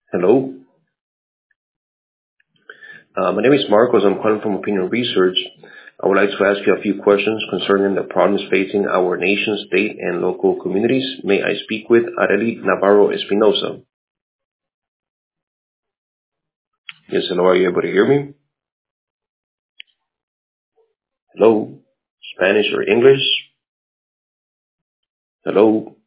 Hello. My name is Marcos. I'm calling from Opinion Research. I would like to ask you a few questions concerning the problems facing our nation, state, and local communities. May I speak with Arely Navarro Espinosa? Yes, hello. Are you able to hear me? Hello. Spanish or English? Hello.